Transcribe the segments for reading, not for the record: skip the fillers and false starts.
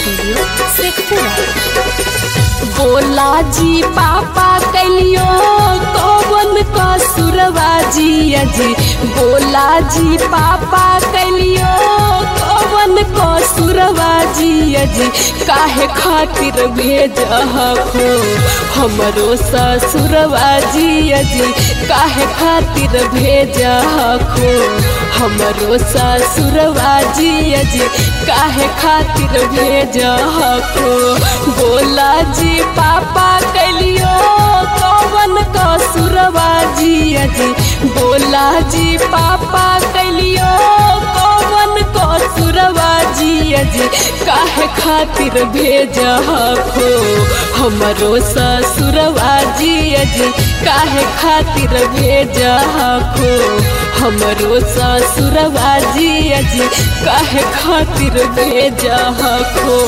Studio Sheikhpura. बोला जी पापा कलियो कौन कसुरवा जी अजी, बोला जी पापा कलियो कौन कसुरवा जी अजी, काहे खातिर भेजहो हमरो ससुरवा जी अजी, काहे खातिर भेजहो हमरो ससुरवा जी अजी, काहे खातिर भेजहो। बोला जी पापा कलियो कौन कसुरवा जी अजी, बोला जी पापा कलियो कौन कसुरवा जी अजी, काहे खातिर भेजहो हमरो ससुरवा जी अजी, काहे खातिर भेजहो हमरो ससुरवा जी अजी, काहे खातिर भेजहो।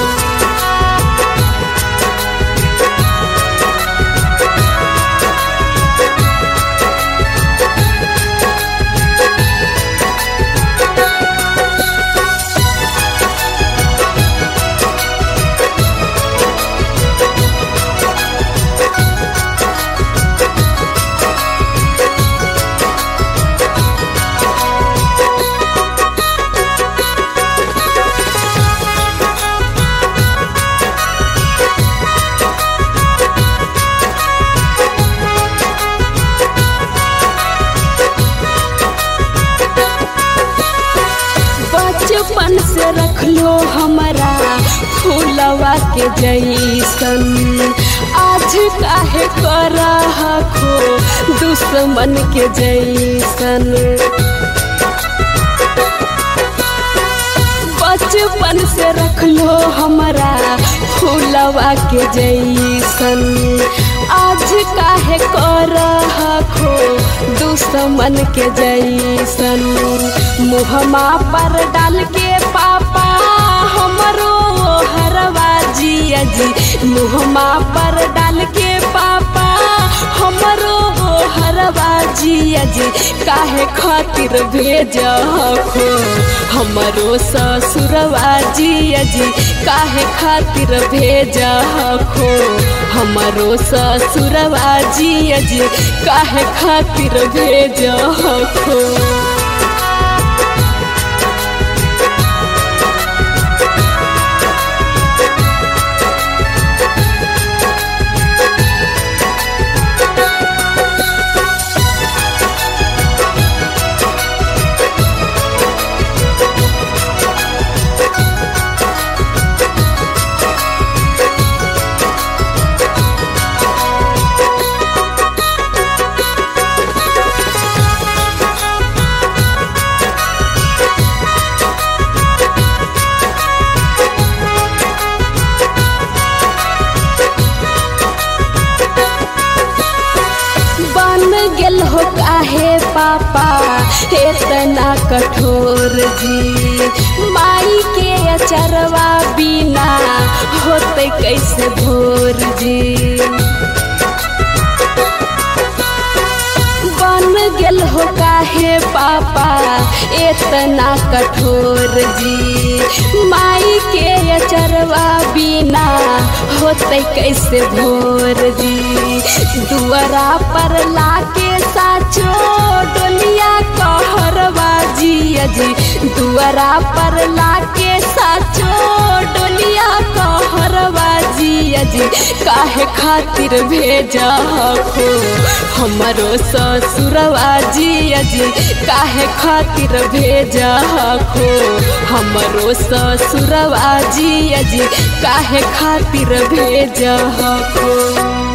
बचपन से रख लो हमारा फूलवा के जैसन, आज काहे करहखो दुश्मन के जैसन। बचपन से रख लो हमारा फूलवा के जैसन, आज काहे करहखो दुश्मन के जैसन। मुहमा पर डाल के पापा हमरो हरवा जी अजी, मुहमा पर डाल के पापा हमरो हरवा जी अजी, काहे खातिर भेजहो हमरो ससुरवा जी अजी, काहे खातिर भेजहो हमरो ससुरवा जी अजी, काहे खातिर भेजहो। गेल हो काहे पापा इतना कठोर जी, माई के अचरवा बिना होते कैसे भोर जी। बन गेल हो काहे पापा इतना कठोर जी, माई के अचरवा बिना होते कैसे भोर जी। दुआरा पर लाके साचो डोलिया कहरवा जी अजी, दुआरा पर लाके साचो डोलिया कहरवा जी अजी, काहे खातिर भेजहो हमरो ससुरवा जी अजी, काहे खातिर भेजहो हमरो ससुरवा जी अजी, काहे खातिर भेजहो।